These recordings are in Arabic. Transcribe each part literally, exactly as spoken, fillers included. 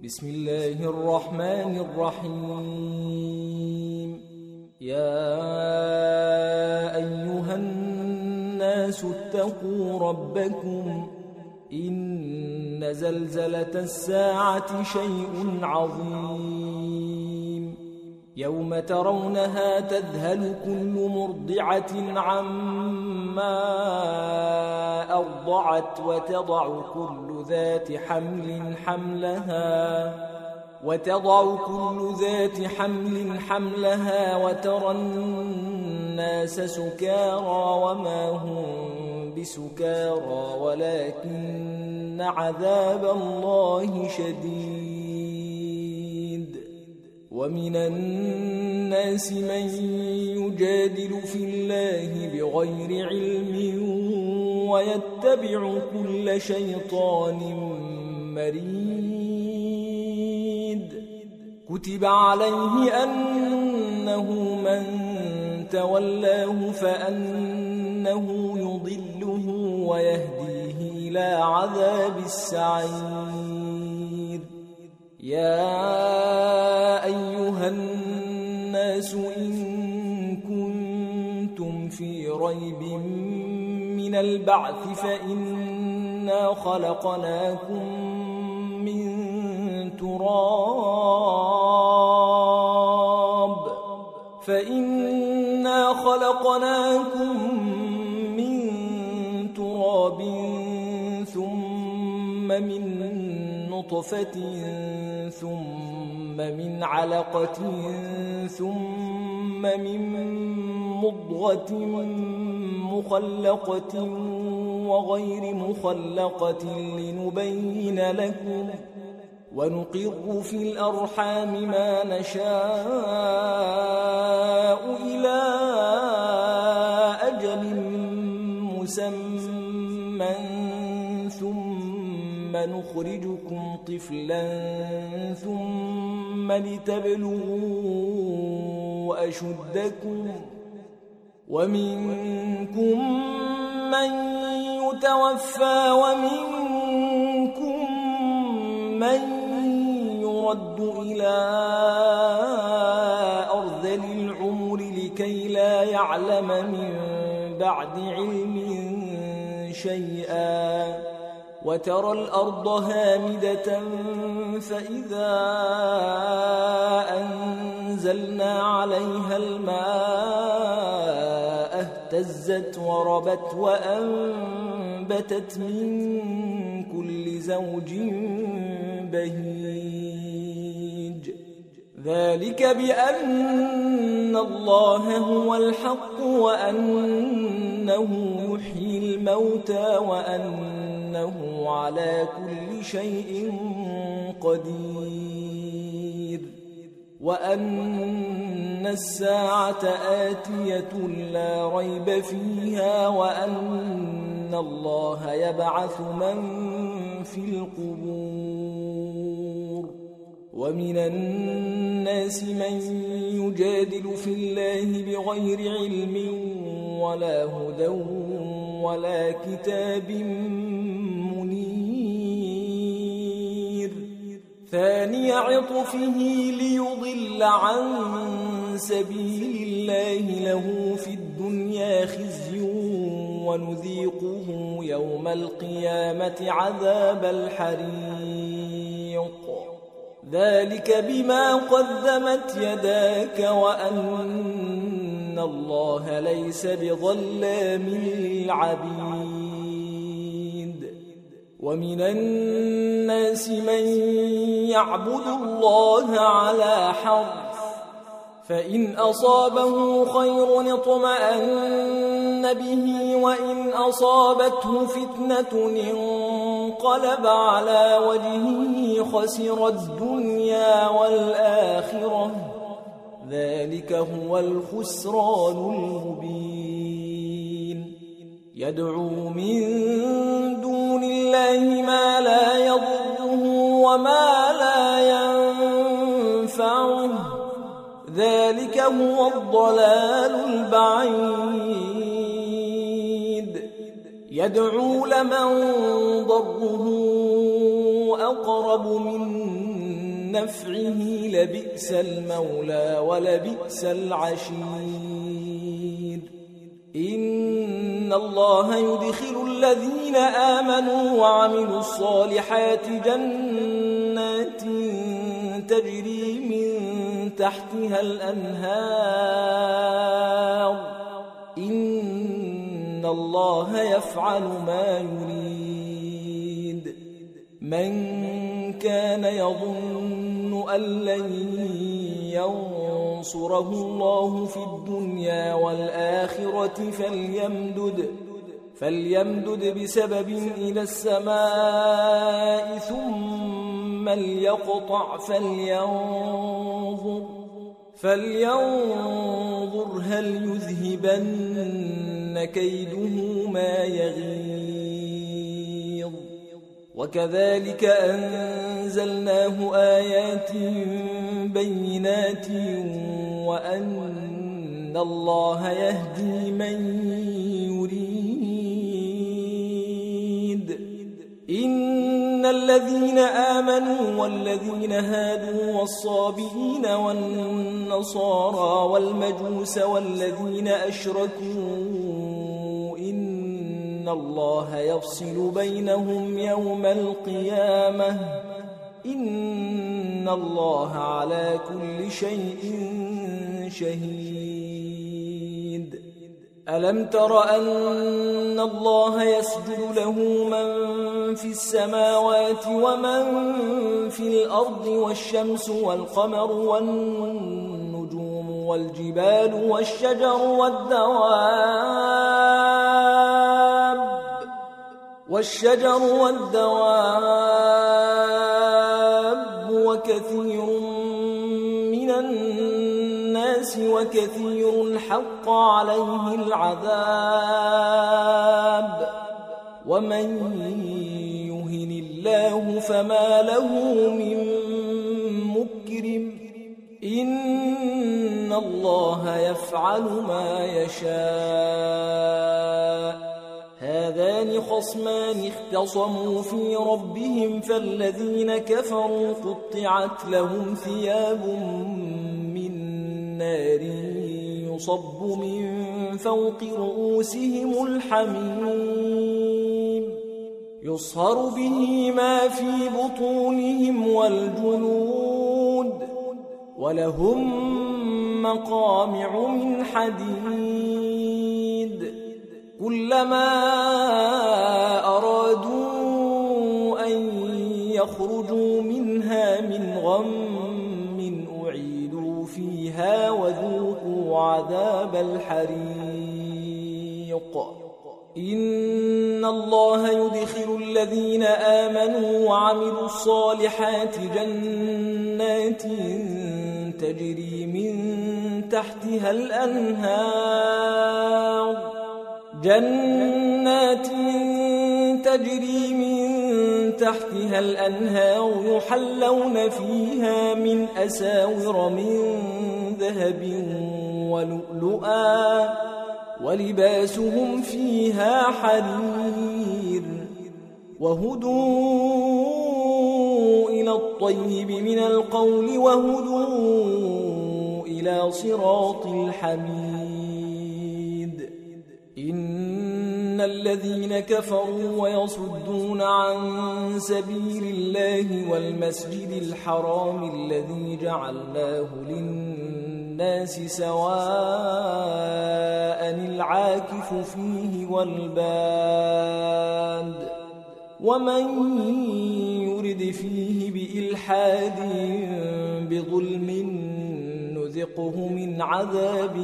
بسم الله الرحمن الرحيم. يا أيها الناس اتقوا ربكم إن زلزلة الساعة شيء عظيم يوم ترونها تذهل كل مرضعة عما أرضعت وتضع كل ذات حمل حملها وتضع كل ذات حمل حملها وترى الناس سكارى وما هم بسكارى ولكن عذاب الله شديد. ومن الناس من يجادل في الله بغير علم ويتبع كل شيطان مريد. كتب عليه أنه من تولاه فأنه يضله ويهديه إلى عذاب السعير. يا أيها الناس إن كنتم في ريب من البعث فإنا خلقناكم من تراب فإنا خلقناكم من تراب ثم من نطفة ثم من علقة ثم من مضغة مخلقة وغير مخلقة لنبين لكم ونقر في الأرحام ما نشاء إلى أجل مسمى ثم نخرجكم طفلا ثم لتبلغوا أشدكم ومنكم من يتوفى ومنكم من يرد إلى أرذل العمر لكي لا يعلم من بعد علم شيئا وترى الأرض هامدة فإذا أنزلنا عليها الماء اهتزت وربت وأنبتت من كل زوج بهيج. ذلك بأن الله هو الحق وأنه يحيي الموتى وأنه على كل شيء قدير وأن الساعة آتية لا ريب فيها وأن الله يبعث من في القبور. ومن الناس من يجادل في الله بغير علم ولا هدى ولا كتاب منير. ثاني عطفه ليضل عن سبيل الله له في الدنيا خزي ونذيقه يوم القيامة عذاب الحريق. ذلك بما قدمت يداك وأن الله ليس بظلام للعبيد. ومن الناس من يعبد الله على حرف فإن أصابه خير اطمأن به وإن أصابته فتنة انقلب على وجهه خسر الدنيا والآخرة ذلك هو الخسران المبين. يدعو من دون الله ما لا يضره وما لا ينفعه ذلك هو الضلال البعيد. يدعو لمن ضره أقرب من نفعه لبئس المولى ولبئس العشير إن الله يدخل الذين آمنوا وعملوا الصالحات جنات تجري من تحتها الأنهار إن الله يفعل ما يريد من كان يظن أن لن ينصره الله في الدنيا والآخرة فليمدد فليمدد بسبب إلى السماء ثم ليقطع فلينظر فلينظر هل يذهبن كيده ما يغيظ وكذلك أنزلناه آيات بينات وأن الله يهدي من يريد إن الذين آمنوا والذين هادوا والصابئين والنصارى والمجوس والذين أشركوا إن الله يفصل بينهم يوم القيامة إن الله على كل شيء شهيد ألم تر أن الله يسجد له من في السماوات ومن في الأرض والشمس والقمر والنجوم والجبال والشجر والدواب والشجر والدواب وكثير من الناس وكثير حق عليه العذاب ومن يهن الله فما له من مكرم إن الله يفعل ما يشاء هذان خصمان اختصموا في ربهم فالذين كفروا قطعت لهم ثياب من نار يصب من فوق رؤوسهم الحميم يصهر به ما في بطونهم والجلود ولهم مقامع من حديد كلما أرادوا أن يخرجوا منها من غم أعيدوا فيها وذوقوا عذاب الحريق إن الله يدخل الذين آمنوا وعملوا الصالحات جنات تجري من تحتها الأنهار جنات تجري من تحتها الأنهار يحلون فيها من أساور من ذهب ولؤلؤا ولباسهم فيها حرير وهدوا إلى الطيب من القول وهدوا إلى صراط الحميد إن الذين كفروا ويصدون عن سبيل الله والمسجد الحرام الذي جعلناه للناس سواء العاكف فيه والباد ومن يرد فيه بإلحاد بظلم نذقه من عذاب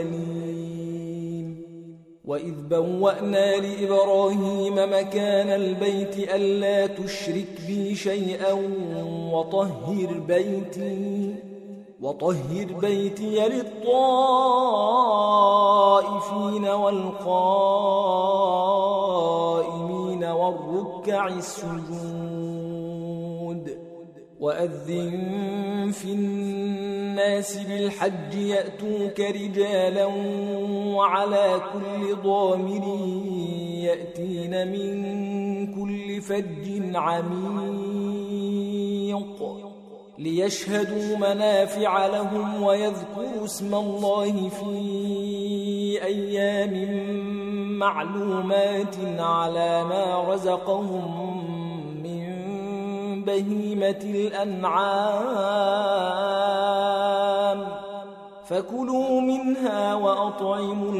أليم وإذ بوأنا لإبراهيم مكان البيت ألا تشرك بي شيئا وطهر بيتي وطهر بيتي للطائفين والقائمين والركع السجود وأذن في الناس بالحج يأتوك رجالا وعلى كل ضامر يأتين من كل فج عميق ليشهدوا منافع لهم ويذكروا اسم الله في أيام معلومات على ما رزقهم من بهيمة الأنعام فكلوا منها وأطعموا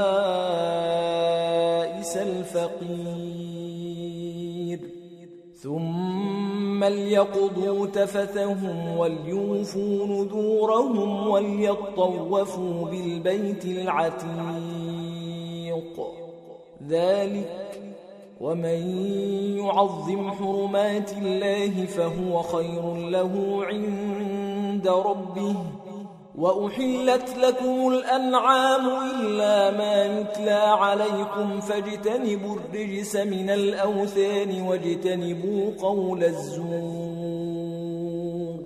البائس الفقير ثم ليقضوا تفثهم وليوفوا نذورهم وليطوفوا بالبيت العتيق ذلك ومن يعظم حرمات الله فهو خير له عند ربه وأحلت لكم الأنعام إلا ما يتلى عليكم فاجتنبوا الرجس من الأوثان واجتنبوا قول الزور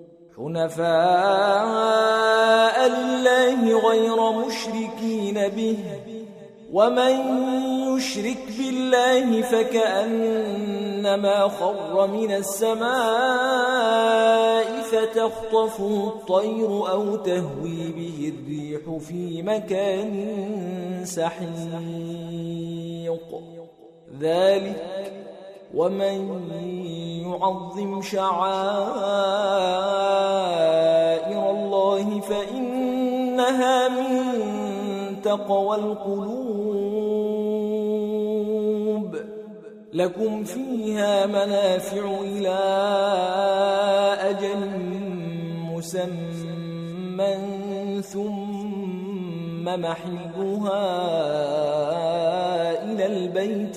حنفاء لله غير مشركين به ومن يشرك بالله فكأنما خر من السماء فتخطفه الطير أو تهوي به الريح في مكان سحيق ذلك ومن يعظم شعائر الله فإنها من تقوى القلوب لكم فيها منافع إلى أجل مسمى ثم محلها إلى البيت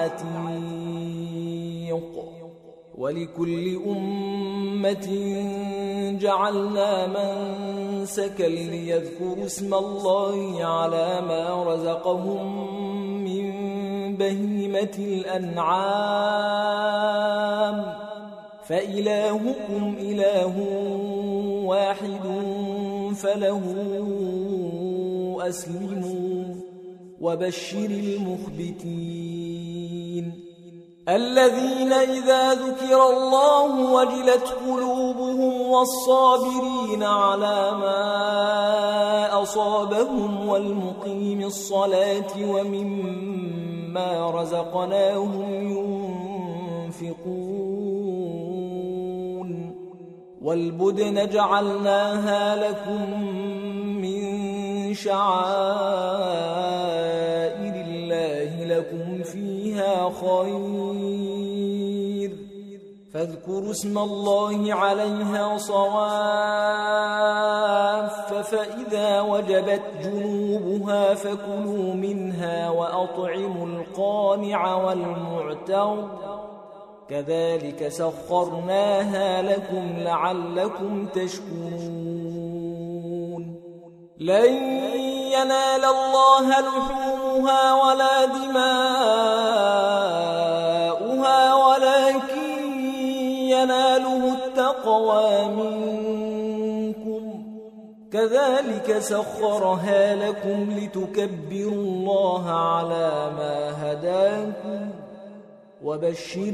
العتيق ولكل أمة جعلنا منسكا ليذكروا اسم الله على ما رزقهم من بهيمة الأنعام فإلهكم إله واحد فله أسلموا وبشر المخبتين الذين إذا ذكر الله وجلت قلوبهم والصابرين على ما أصابهم والمقيم الصلاة ومما رزقناهم ينفقون والبدن جعلناها لكم من شعائر الله لكم فيها خير فاذكروا اسم الله عليها صواف فإذا وجبت جنوبها فكلوا منها وأطعموا القانع والمعتر كذلك سخرناها لكم لعلكم تشكرون لن ينال الله لحومها ولا دماؤها ولكن يناله التقوى منكم كذلك سخرها لكم لتكبروا الله على ما هداكم وبشر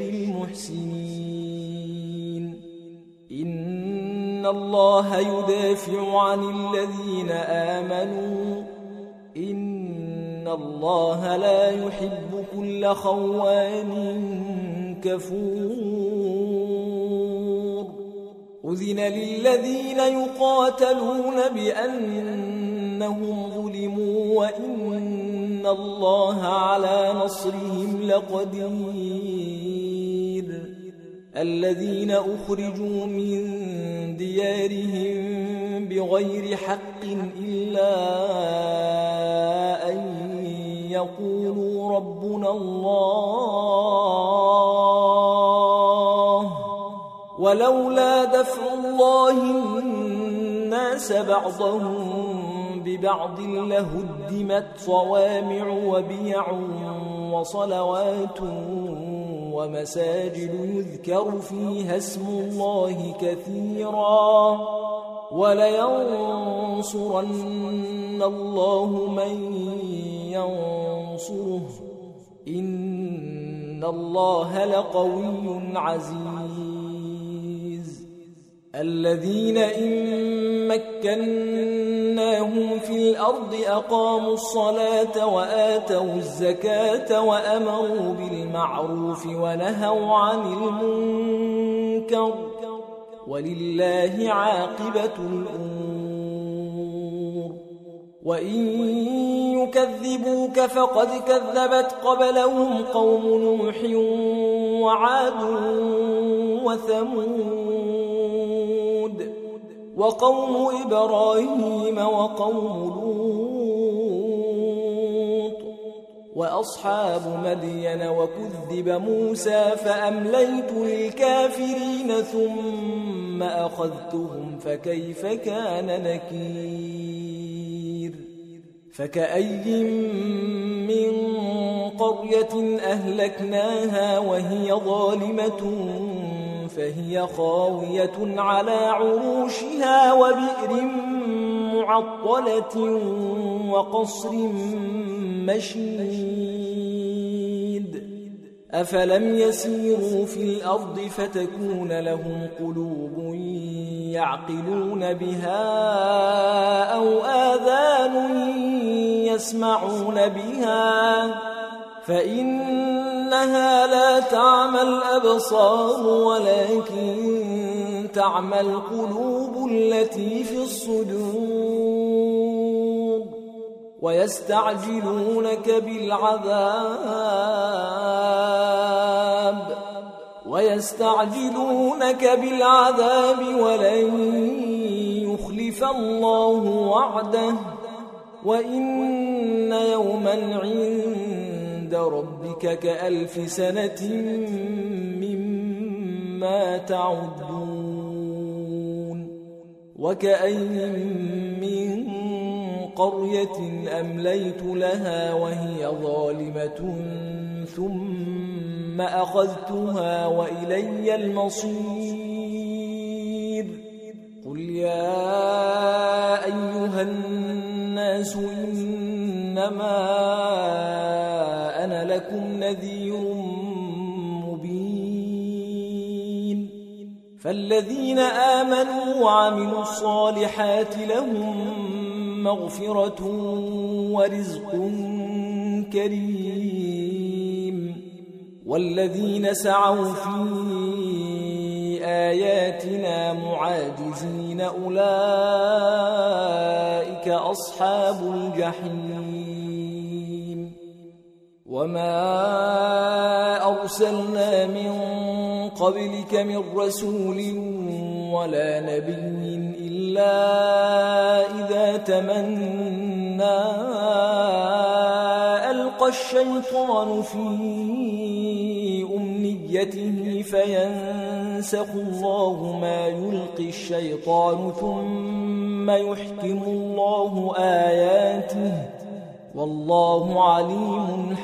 المحسنين إن الله يدافع عن الذين آمنوا إن الله لا يحب كل خوان كفور أذن للذين يقاتلون بأنهم ظلموا وإن الله على نصرهم لقدير الذين أخرجوا من ديارهم بغير حق إلا أن يقولوا ربنا الله ولولا دفع الله الناس بعضهم ببعض لهدمت صوامع وبيع وصلوات ومساجد يذكر فيها اسم الله كثيرا ولينصرن الله من ينصره إن الله لقوي عزيز الذين إن مكناهم في الأرض أقاموا الصلاة وآتوا الزكاة وأمروا بالمعروف ونهوا عن المنكر ولله عاقبة الأمور وإن يكذبوك فقد كذبت قبلهم قوم نوح وعاد وثمود وقوم إبراهيم وقوم لوط وأصحاب مدين وكذب موسى فأمليت للكافرين ثم أخذتهم فكيف كان نكير فكأي من قرية أهلكناها وهي ظالمة فهي خاوية على عروشها وبئر معطلة وقصر مشيد أفلم يسيروا في الأرض فتكون لهم قلوب يعقلون بها أو آذان يسمعون بها فإنها لا تعمى الأبصار ولكن تعمى القلوب التي في الصدور ويستعجلونك بالعذاب ويستعجلونك بالعذاب ولن يخلف الله وعده وإن يوما عند ربك كألف سنة مما تعدون وكأي من قرية أمليت لها وهي ظالمة ثم أخذتها وإلي المصير قل يا أيها الناس إنما أنا لكم نذير مبين فالذين آمنوا وعملوا الصالحات لهم مغفرة ورزق كريم والذين سعوا في آياتنا معاجزين أولئك أصحاب الجحيم وما أرسلنا من قبلك من رسول ولا نبي إلا إذا تمنى ألقى الشيطان في أمنيته فينسخ الله ما يلقي الشيطان ثم يحكم الله آياته والله عليم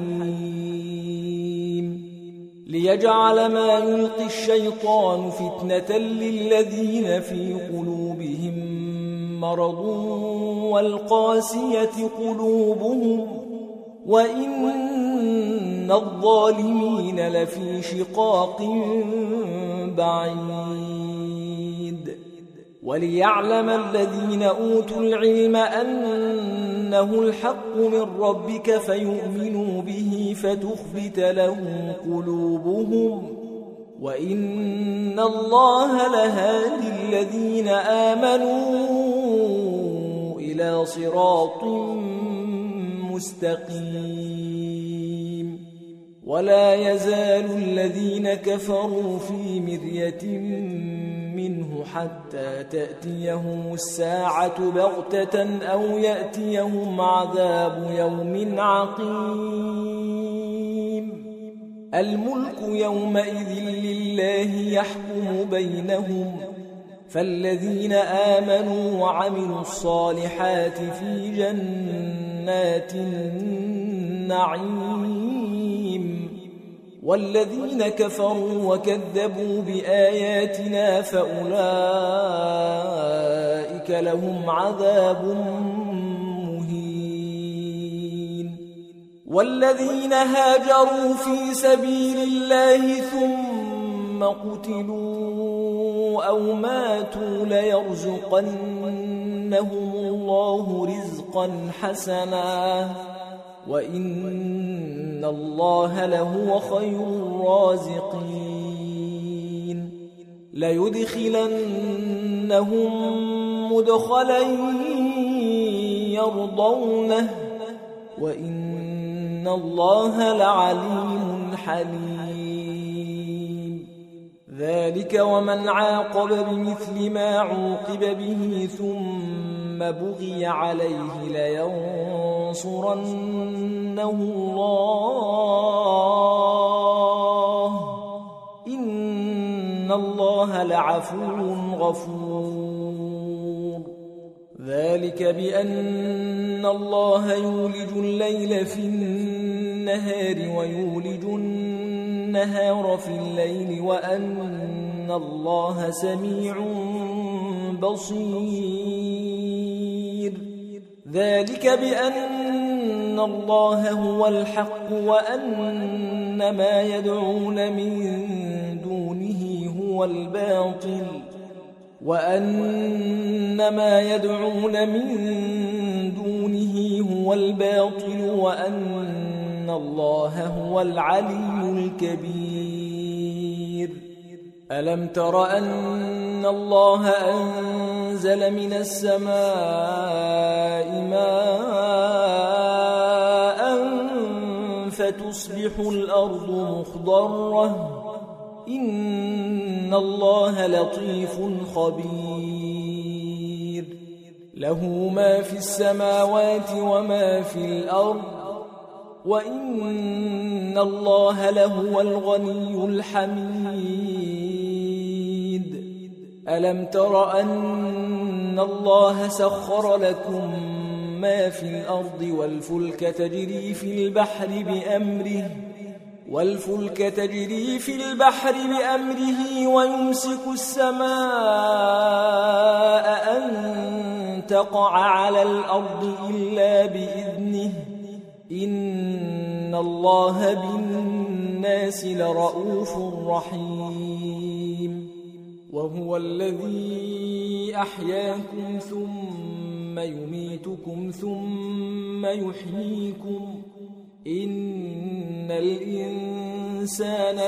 حكيم ليجعل ما يلقي الشيطان فتنة للذين في قلوبهم مرض والقاسية قلوبهم وإن الظالمين لفي شقاق بعيد وليعلم الذين أوتوا العلم أنه الحق من ربك فيؤمنوا به فتخبت له قلوبهم وإن الله لهادي الذين آمنوا إلى صراط مستقيم ولا يزال الذين كفروا في مرية منه حتى تأتيهم الساعة بغتة أو يأتيهم عذاب يوم عقيم الملك يومئذ لله يحكم بينهم فالذين آمنوا وعملوا الصالحات في جنات النعيم والذين كفروا وكذبوا بآياتنا فأولئك لهم عذاب مهين والذين هاجروا في سبيل الله ثم ثم قتلوا أو ماتوا ليرزقنهم الله رزقا حسنا وإن الله لهو خير الرازقين ليدخلنهم مدخلا يرضونه وإن الله لعليم حليم ذلك ومن عاقب بمثل ما عوقب به ثم بغي عليه لينصرنه الله إن الله لعفو غفور ذلك بأن الله يولج الليل في النهار ويولج النهار في الليل وأن الله سميع بصير ذلك بأن الله هو الحق وأن ما يدعون من دونه هو الباطل وأن ما يدعون من دونه هو الباطل وأن الله هو العلي الكبير ألم تر أن الله أنزل من السماء ماء فتصبح الأرض مخضرة إن الله لطيف خبير له ما في السماوات وما في الأرض وإن الله لهو الغني الحميد ألم تر أن الله سخر لكم ما في الأرض والفلك تجري في البحر بأمره والفلك تجري في البحر بأمره ويمسك السماء أن تقع على الأرض إلا بإذنه إن الله بالناس لرؤوف رحيم وهو الذي أحياكم ثم يميتكم ثم يحييكم إن الإنسان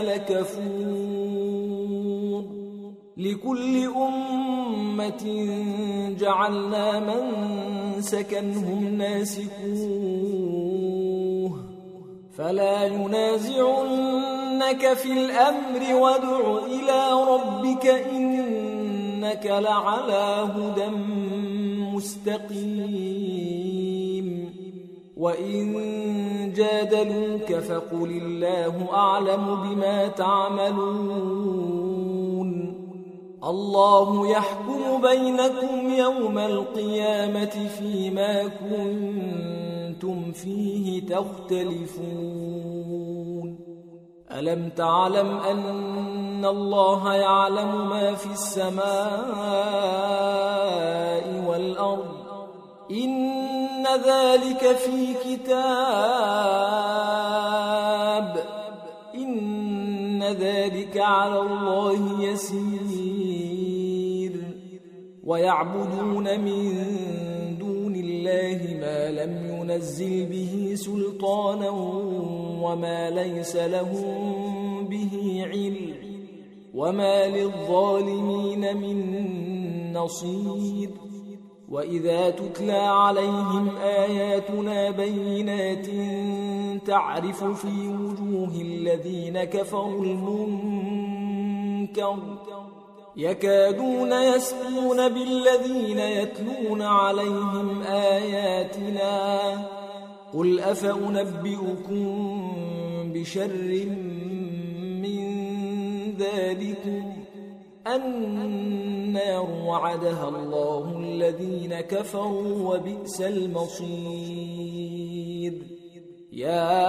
لكفور لكل أمة جعلنا منسكا هم ناسكوه فلا ينازعنك في الأمر وادع إلى ربك إنك لعلى هدى مستقيم وإن جادلوك فقل الله أعلم بما تعملون الله يحكم بينكم يوم القيامة فيما كنتم فيه تختلفون ألم تعلم أن الله يعلم ما في السماء والأرض إن ذلك في كتاب إن ذلك على الله يسير ويعبدون من دون الله ما لم ينزل به سلطانا وما ليس لهم به علم وما للظالمين من نصير وإذا تتلى عليهم آياتنا بينات تعرف في وجوه الذين كفروا المنكر يكادون يسقون بالذين يتلون عليهم آياتنا قل أفأنبئكم بشر من ذلكم النار وعدها الله الذين كفروا وبئس المصير يا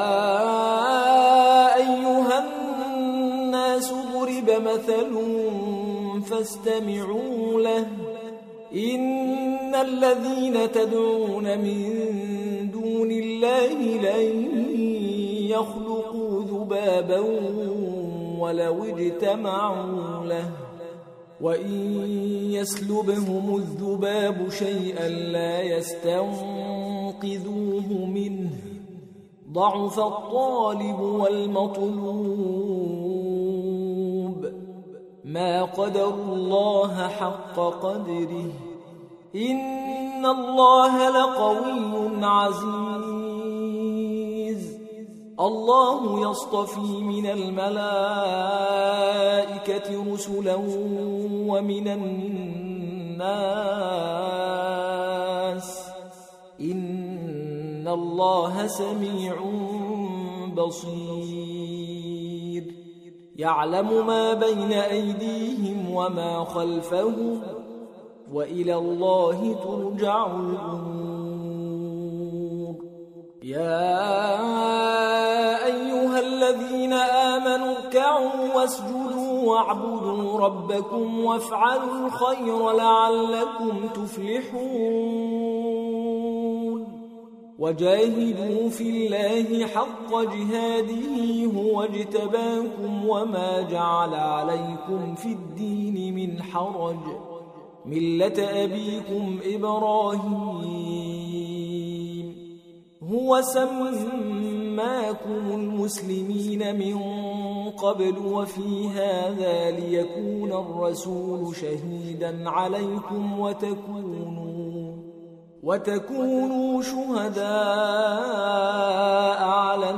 أيها الناس ضرب مثل فاستمعوا له إن الذين تدعون من دون الله لن يخلقوا ذبابا ولو اجتمعوا له وإن يسلبهم الذباب شيئا لا يستنقذوه منه ضعف الطالب والمطلوب ما قدروا الله حق قدره إن الله لقوي عزيز الله يصطفي من الملائكة رسلا ومن الناس إن الله سميع بصير يعلم ما بين أيديهم وما خلفهم وإلى الله ترجع الأمور يا أيها الذين آمنوا اركعوا واسجدوا واعبدوا ربكم وافعلوا الخير لعلكم تفلحون وجاهدوا في الله حق جهاده هو اجتباكم وما جعل عليكم في الدين من حرج ملة أبيكم إبراهيم هو سماكم المسلمين من قبل وفي هذا ليكون الرسول شهيدا عليكم وتكونوا وتكونوا شهداء على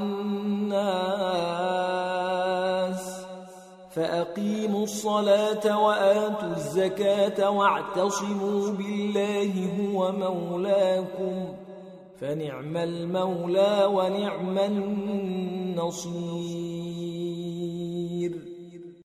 الناس فأقيموا الصلاة وآتوا الزكاة واعتصموا بالله هو مولاكم فنعم المولى ونعم النصير